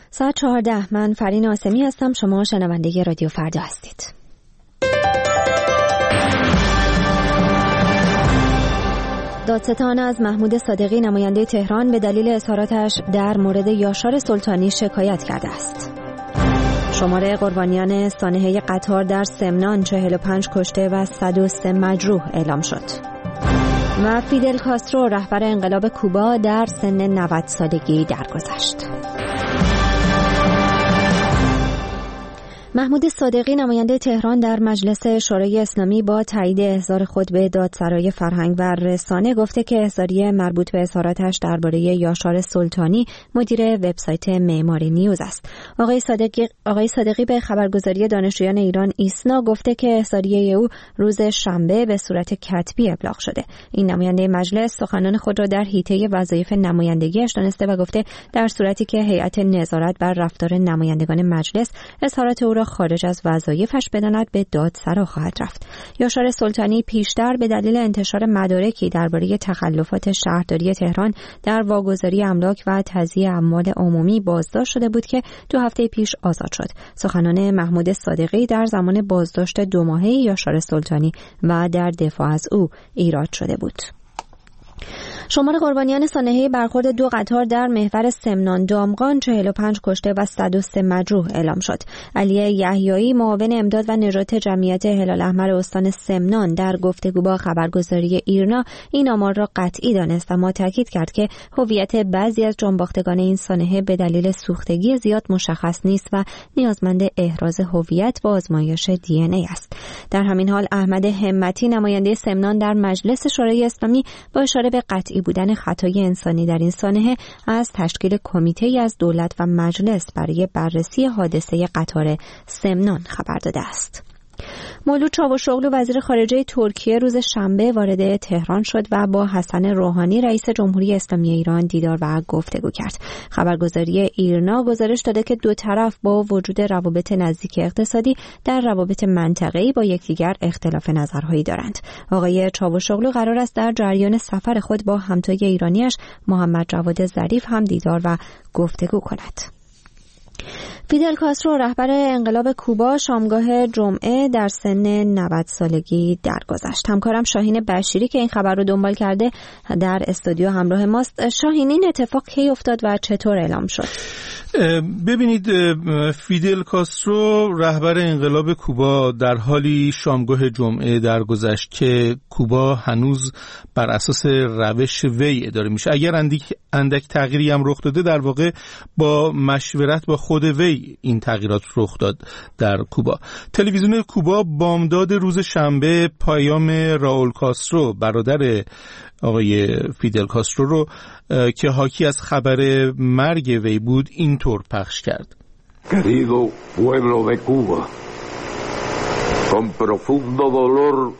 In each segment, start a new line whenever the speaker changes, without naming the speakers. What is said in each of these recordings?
ساعت 14. من فرین آسمی هستم. شما شنونده رادیو فردا هستید. دادستان از محمود صادقی نماینده تهران به دلیل اظهاراتش در مورد یاشار سلطانی شکایت کرده است. شماره قربانیان سانحه قطار در سمنان 45 کشته و 103 مجروح اعلام شد. و فیدل کاسترو رهبر انقلاب کوبا در سن 90 سالگی درگذشت. محمود صادقی نماینده تهران در مجلس شورای اسلامی با تایید احضار خود به دادسرای فرهنگ و رسانه گفته که احضاریه مربوط به اظهاراتش درباره یاشار سلطانی مدیر وبسایت معماری نیوز است. آقای صادقی به خبرگزاری دانشجویان ایران ایسنا گفته که احضاریه او روز شنبه به صورت کتبی ابلاغ شده. این نماینده مجلس سخنان خود را در حیطه وظایف نمایندگیش دانسته و گفته در صورتی که هیئت نظارت بر رفتار نمایندگان مجلس اظهارات او خارج از وظایفش بداند به دادسرا خواهد رفت. یاشار سلطانی پیشتر به دلیل انتشار مدارکی درباره تخلفات شهرداری تهران در واگذاری املاک و تضییع اموال عمومی بازداشت شده بود که 2 هفته پیش آزاد شد. سخنان محمود صادقی در زمان بازداشت 2 ماهه یاشار سلطانی و در دفاع از او ایراد شده بود. شمار قربانیان سانحه برخورد 2 قطار در محور سمنان دامغان 45 کشته و 103 مجروح اعلام شد. علی یحیایی معاون امداد و نجات جمعیت هلال احمر استان سمنان در گفتگو با خبرگزاری ایرنا این آمار را قطعی دانست اما تاکید کرد که هویت بعضی از جانباختگان این سانحه به دلیل سوختگی زیاد مشخص نیست و نیازمند احراز هویت با آزمایش دی ان ای است. در همین حال احمد همتی نماینده سمنان در مجلس شورای اسلامی با اشاره به قطعی بودن خطای انسانی در این سانحه از تشکیل کمیته‌ای از دولت و مجلس برای بررسی حادثه قطار سمنان خبر داده است. مولود چاوشوغلو وزیر خارجه ترکیه روز شنبه وارد تهران شد و با حسن روحانی رئیس جمهوری اسلامی ایران دیدار و گفتگو کرد. خبرگزاری ایرنا گزارش داده که 2 طرف با وجود روابط نزدیک اقتصادی در روابط منطقه‌ای با یکدیگر اختلاف نظرهایی دارند. آقای چاوشوغلو قرار است در جریان سفر خود با همتای ایرانیش محمد جواد ظریف هم دیدار و گفتگو کند. فیدل کاسترو رهبر انقلاب کوبا شامگاه جمعه در سن 90 سالگی درگذشت. همکارم شاهین بشیری که این خبر رو دنبال کرده در استودیو همراه ماست. شاهین، این اتفاق کی افتاد و چطور اعلام شد؟
ببینید، فیدل کاسترو رهبر انقلاب کوبا در حالی شامگاه جمعه درگذشت که کوبا هنوز بر اساس روش وی اداره میشه. اگر اندک تغییری هم رخ داده، در واقع با مشورت با خود وی این تغییرات رخ داد در کوبا. تلویزیون کوبا بامداد روز شنبه پیام راول کاسترو برادر آقای فیدل کاسترو رو که حاکی از خبر مرگ وی بود اینطور پخش کرد:
Querido pueblo de Cuba, con profundo dolor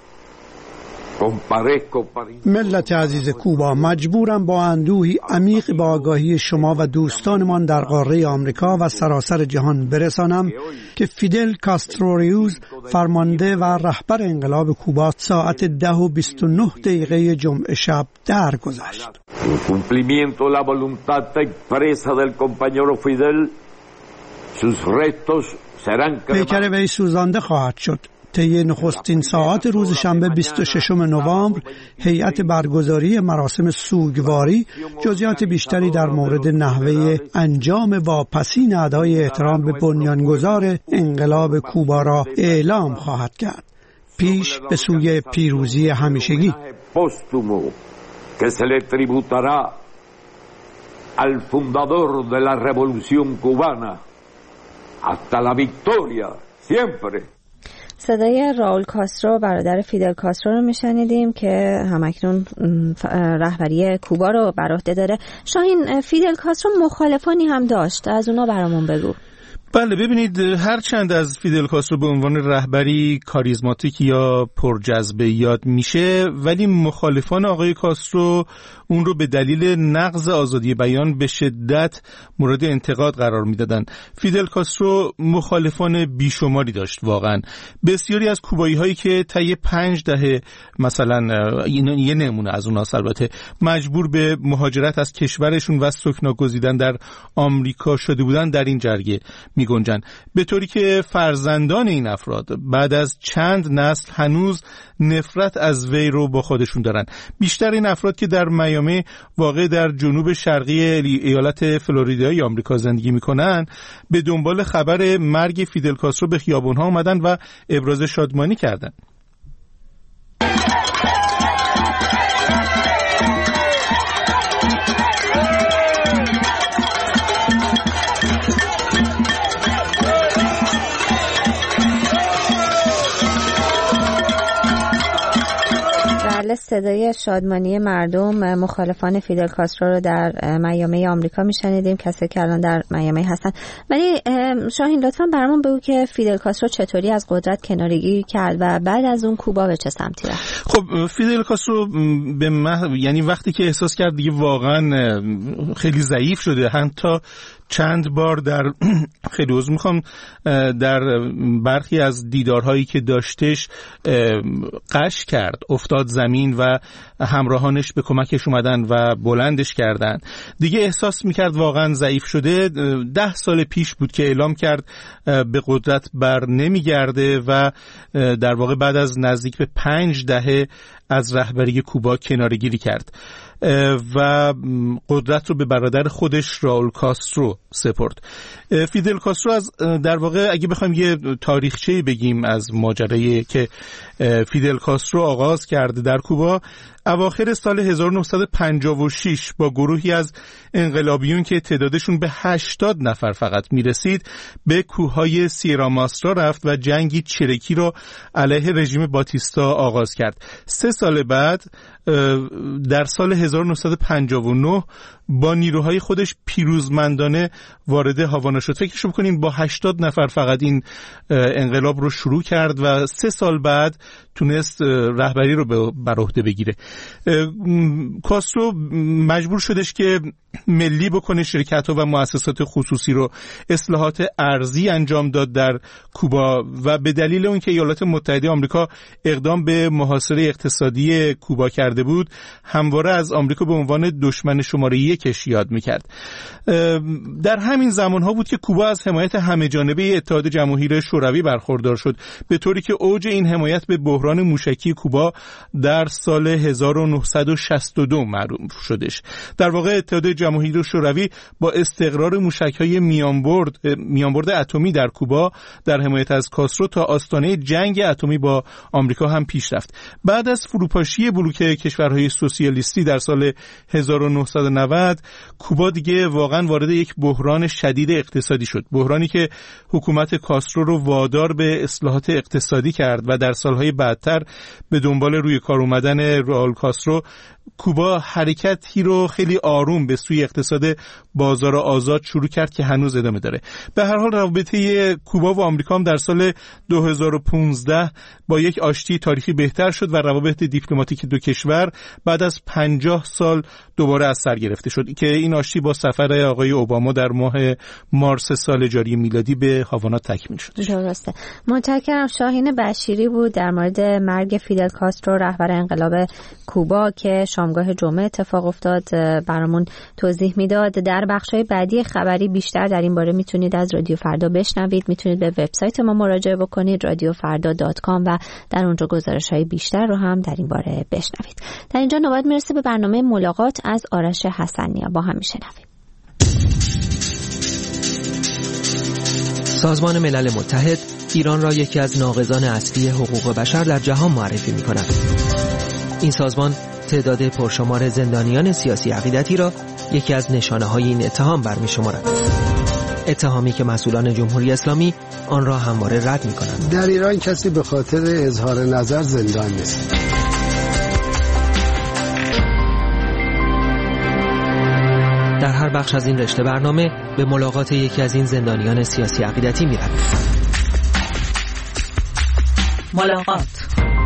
ملت عزیز کوبا، مجبورم با اندوهی عمیق به آگاهی شما و دوستانمان در قاره آمریکا و سراسر جهان برسانم که فیدل کاستروریوز فرمانده و رهبر انقلاب کوبا ساعت 10:29 جمعه شب درگذشت.
Cumplimiento la voluntad expresa del compañero Fidel, sus restos serán
پیکر وی سوزانده خواهد شد. طی نخستین ساعات روز شنبه 26 نوامبر هیئت برگزاری مراسم سوگواری جزئیات بیشتری در مورد نحوه انجام واپسین ادای احترام به بنیانگذار انقلاب کوبا را اعلام خواهد کرد، پیش به سوی پیروزی همیشگی.
que se le tributará al fundador de la revolución cubana hasta la victoria siempre.
صدای راول کاسترو برادر فیدل کاسترو رو میشنیدیم که همکنون رهبری کوبا رو بر عهده داره. شاهین، فیدل کاسترو مخالفانی هم داشت، از اونا برامون بگو.
بله، ببینید هرچند از فیدل کاسترو به عنوان رهبری کاریزماتیک یا پرجذبه یاد میشه، ولی مخالفان آقای کاسترو اون رو به دلیل نقض آزادی بیان به شدت مورد انتقاد قرار میدادن. فیدل کاسترو مخالفان بیشماری داشت واقعا. بسیاری از کوبایی هایی که طی 5 دهه مثلا یه نمونه از اونها البته مجبور به مهاجرت از کشورشون و سکنا گزیدن در آمریکا شده بودن در این جرگه می گنجن، به طوری که فرزندان این افراد بعد از چند نسل هنوز نفرت از وی رو با خودشون دارن. بیشتر این افراد که در میامی واقع در جنوب شرقی ایالت فلوریدای آمریکا زندگی میکنن به دنبال خبر مرگ فیدل کاسترو به خیابونها اومدن و ابراز شادمانی کردن.
صدای شادمانی مردم مخالفان فیدل کاسترو رو در میامی آمریکا میشنیدیم، کسی که الان در میامی هستن. ولی شاهین لطفاً برامون بگو که فیدل کاسترو چطوری از قدرت کنارگیری کرد و بعد از اون کوبا به چه سمتی رفت؟
خب فیدل کاسترو یعنی وقتی که احساس کرد دیگه واقعا خیلی ضعیف شده، حتی چند بار در خیلی عذر میخوام در برخی از دیدارهایی که داشتش قش کرد، افتاد زمین و همراهانش به کمکش اومدن و بلندش کردن. دیگه احساس میکرد واقعا ضعیف شده. 10 سال پیش بود که اعلام کرد به قدرت بر نمیگرده و در واقع بعد از نزدیک به 5 دهه از رهبری کوبا کناره‌گیری کرد و قدرت رو به برادر خودش راول کاسترو سپرد. فیدل کاسترو از در واقع اگه بخوایم یه تاریخچه‌ای بگیم از ماجرایی که فیدل کاسترو آغاز کرده در کوبا، اواخر سال 1956 با گروهی از انقلابیون که تعدادشون به 80 نفر فقط میرسید به کوههای سیرا ماسترا رفت و جنگی چریکی رو علیه رژیم باتیستا آغاز کرد. 3 سال بعد در سال 1959 با نیروهای خودش پیروزمندانه وارد هاوانا شد. فکرشو بکنین با 80 نفر فقط این انقلاب رو شروع کرد و 3 سال بعد تونست رهبری رو بر عهده بگیره. کاسترو مجبور شدش که ملی بکنه، شرکت‌ها و مؤسسات خصوصی رو اصلاحات ارضی انجام داد در کوبا و به دلیل اون که ایالات متحده آمریکا اقدام به محاصره اقتصادی کوبا کرده بود، همواره از آمریکا به عنوان دشمن شماره 1 یاد میکرد. در همین زمانها بود که کوبا از حمایت همه‌جانبه اتحاد جماهیر شوروی برخوردار شد، به طوری که اوج این حمایت به بحران موشکی کوبا در سال 1962 معروف شدش. در واقع اتحاد جماهیر شوروی با استقرار موشک‌های میانبرد اتمی در کوبا در حمایت از کاسترو تا آستانه جنگ اتمی با آمریکا هم پیش رفت. بعد از فروپاشی بلوک کشورهای سوسیالیستی در سال 1990 کوبا دیگه واقعا وارد یک بحران شدید اقتصادی شد، بحرانی که حکومت کاسترو رو وادار به اصلاحات اقتصادی کرد و در سالهای بعدتر به دنبال روی کار اومدن راول کاسترو کوبا حرکتی رو خیلی آروم به سوی اقتصاد بازار آزاد شروع کرد که هنوز ادامه داره. به هر حال رابطه کوبا و آمریکا هم در سال 2015 با یک آشتی تاریخی بهتر شد و روابط دیپلماتیک دو کشور بعد از 50 سال دوباره از سر گرفته شد که این آشتی با سفر آقای اوباما در ماه مارس سال جاری میلادی به هاوانا تکمیل شد. درسته.
متشکرم. شاهین بشیری بود در مورد مرگ فیدل کاسترو رهبر انقلاب کوبا که شامگاه جمعه اتفاق افتاد برامون توضیح میداد. در بخش‌های بعدی خبری بیشتر در این باره میتونید از رادیو فردا بشنوید. میتونید به وبسایت ما مراجعه بکنید radiofarda.com و در اونجا گزارش‌های بیشتر رو هم در این باره بشنوید. در اینجا نوبت میرسه به برنامه ملاقات از آرش حسنیا. با هم میشنویم.
سازمان ملل متحد ایران را یکی از ناقضان اصلی حقوق بشر در جهان معرفی می‌کند. این سازمان تعداد پرشمار زندانیان سیاسی عقیدتی را یکی از نشانه‌های این اتهام برمی‌شمارد. اتهامی که مسئولان جمهوری اسلامی آن را همواره رد می‌کنند.
در ایران کسی به خاطر اظهار نظر زندان نیست.
در هر در بخش از این رشته برنامه به ملاقات یکی از این زندانیان سیاسی عقیدتی می‌رویم.
ملاقات.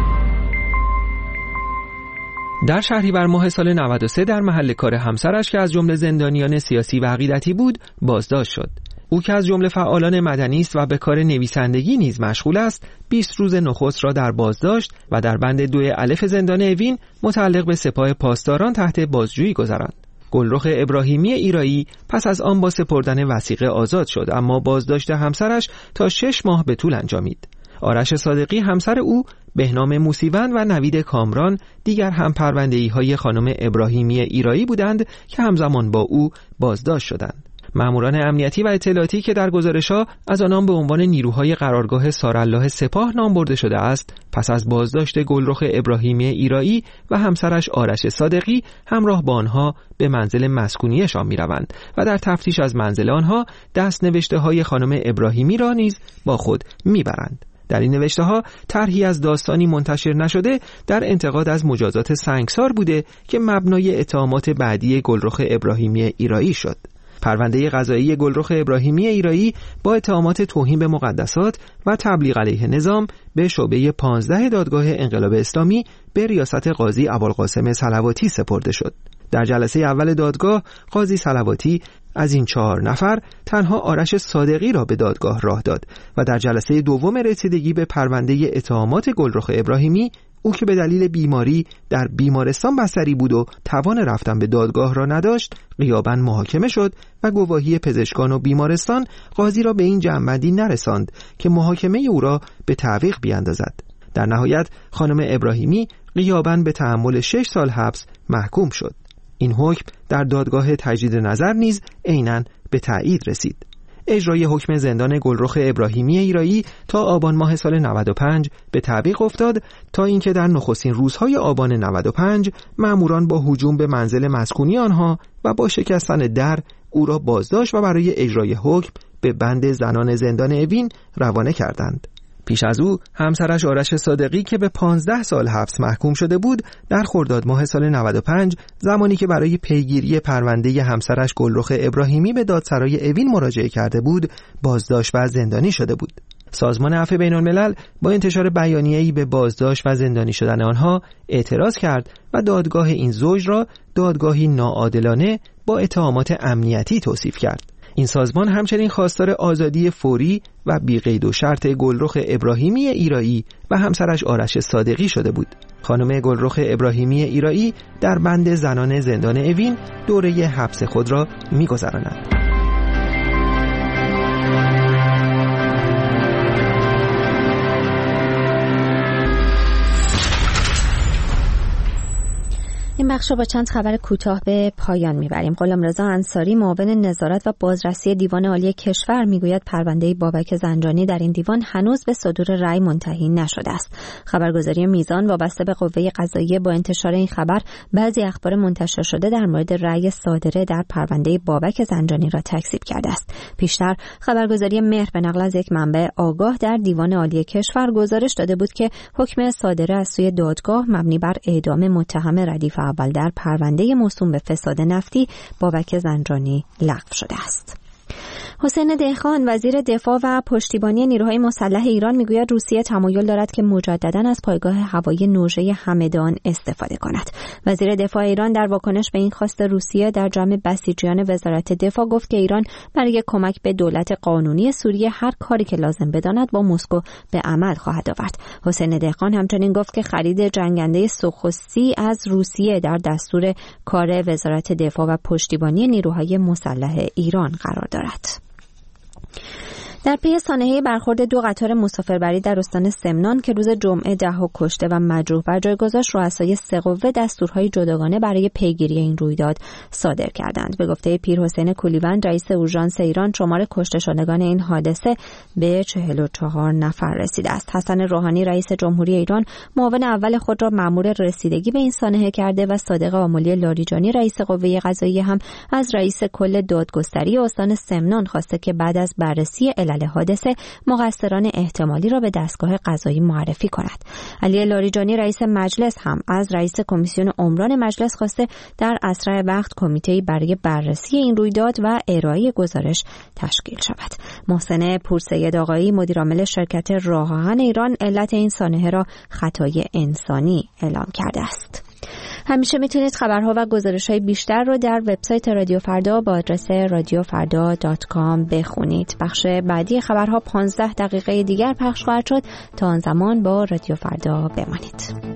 در شهریور ماه سال 93 در محل کار همسرش که از جمله زندانیان سیاسی و عقیدتی بود بازداشت شد. او که از جمله فعالان مدنی است و به کار نویسندگی نیز مشغول است، 20 روز نخست را در بازداشت و در بند 2 الف زندان اوین متعلق به سپاه پاسداران تحت بازجویی گذراند. گلرخ ابراهیمی ایرایی پس از آن با سپردن وثیقه آزاد شد، اما بازداشت همسرش تا 6 ماه به طول انجامید. آرش صادقی همسر او، بهنام موسیوند و نوید کامران دیگر هم پرونده‌ای‌های خانم ابراهیمی ایرایی بودند که همزمان با او بازداشت شدند. ماموران امنیتی و اطلاعاتی که در گزارش‌ها از آنان به عنوان نیروهای قرارگاه سارالله سپاه نام برده شده است، پس از بازداشت گلرخ ابراهیمی ایرایی و همسرش آرش صادقی همراه با آنها به منزل مسکونیشان می‌روند و در تفتیش از منزل آنها دست‌نوشته‌های خانم ابراهیمی را نیز با خود می‌برند. در این نوشته‌ها طرحی از داستانی منتشر نشده در انتقاد از مجازات سنگسار بوده که مبنای اتهامات بعدی گلرخ ابراهیمی ایرایی شد. پرونده قضایی گلرخ ابراهیمی ایرایی با اتهامات توهین به مقدسات و تبلیغ علیه نظام به شعبه 15 دادگاه انقلاب اسلامی به ریاست قاضی ابوالقاسم صلواتی سپرده شد. در جلسه اول دادگاه قاضی صلواتی از این 4 نفر تنها آرش صادقی را به دادگاه راه داد و در جلسه دوم رسیدگی به پرونده اتهامات گلرخ ابراهیمی، او که به دلیل بیماری در بیمارستان بستری بود و توان رفتن به دادگاه را نداشت، غیاباً محاکمه شد و گواهی پزشکان و بیمارستان قاضی را به این جمع‌بندی نرساند که محاکمه او را به تعویق بیاندازد. در نهایت خانم ابراهیمی غیاباً به تحمل 6 سال حبس محکوم شد. این حکم در دادگاه تجدید نظر نیز عیناً به تایید رسید. اجرای حکم زندان گلرخ ابراهیمی ایرایی تا آبان ماه سال 95 به تعویق افتاد تا اینکه در نخستین روزهای آبان 95 ماموران با هجوم به منزل مسکونی آنها و با شکستن در او را بازداشت و برای اجرای حکم به بند زنان زندان اوین روانه کردند. پیش از او همسرش آرش صادقی که به 15 سال حبس محکوم شده بود، در خرداد ماه سال 95 زمانی که برای پیگیری پرونده همسرش گلرخ ابراهیمی به دادسرای اوین مراجعه کرده بود، بازداشت و زندانی شده بود. سازمان عفو بین‌الملل با انتشار بیانیه‌ای به بازداشت و زندانی شدن آنها اعتراض کرد و دادگاه این زوج را دادگاهی ناعادلانه با اتهامات امنیتی توصیف کرد. این سازمان همچنین خواستار آزادی فوری و بی قید و شرط گلرخ ابراهیمی ایرایی و همسرش آرش صادقی شده بود. خانم گلرخ ابراهیمی ایرایی در بند زنان زندان اوین دوره حبس خود را می‌گذراند.
این بخش رو با چند خبر کوتاه به پایان میبریم. غلامرضا انصاری معاون نظارت و بازرسی دیوان عالی کشور میگوید پرونده بابک زنجانی در این دیوان هنوز به صدور رأی منتهی نشده است. خبرگزاری میزان وابسته به قوه قضاییه با انتشار این خبر بعضی اخبار منتشر شده در مورد رأی صادره در پرونده بابک زنجانی را تکذیب کرده است. پیشتر خبرگزاری مهر به نقل از یک منبع آگاه در دیوان عالی کشور گزارش داده بود که حکم صادره از سوی دادگاه مبنی بر اعدام متهم ردیف اول در پرونده موسوم به فساد نفتی بابک زنجانی لغو شده است. حسین دهقان وزیر دفاع و پشتیبانی نیروهای مسلح ایران میگوید روسیه تمایل دارد که مجدداً از پایگاه هوایی نوژه همدان استفاده کند. وزیر دفاع ایران در واکنش به این خواست روسیه در جمع بسیجیان وزارت دفاع گفت که ایران برای کمک به دولت قانونی سوریه هر کاری که لازم بداند با مسکو به عمل خواهد آورد. حسین دهقان همچنین گفت که خرید جنگنده سوخوسی از روسیه در دستور کار وزارت دفاع و پشتیبانی نیروهای مسلح ایران قرار دارد. در پی سانحه برخورد 2 قطار مسافربری در استان سمنان که روز جمعه 10 کشته و مجروح بر جای گذاشت، رؤسای 3 قوه دستورهای جداگانه برای پیگیری این رویداد صادر کردند. به گفته پیرحسین کولیوند رئیس اورژانس ایران، شمار کشته شدگان این حادثه به 44 نفر رسیده است. حسن روحانی رئیس جمهوری ایران معاون اول خود را مأمور رسیدگی به این سانحه کرده و صادق آملی لاریجانی رئیس قوه قضاییه هم از رئیس کل دادگستری استان سمنان خواسته که بعد از بررسی علل حادثه مقصران احتمالی را به دستگاه قضایی معرفی کند. علی لاریجانی رئیس مجلس هم از رئیس کمیسیون عمران مجلس خواسته در اسرع وقت کمیته‌ای برای بررسی این رویداد و ارائه گزارش تشکیل شود. محسن پورسید آقایی مدیر عامل شرکت راه آهن ایران علت این سانحه را خطای انسانی اعلام کرده است. همیشه میتونید خبرها و گزارش‌های بیشتر رو در وبسایت رادیو فردا با آدرس radiofarda.com بخونید. بخش بعدی خبرها 15 دقیقه دیگر پخش خواهد شد. تا آن زمان با رادیو فردا بمانید.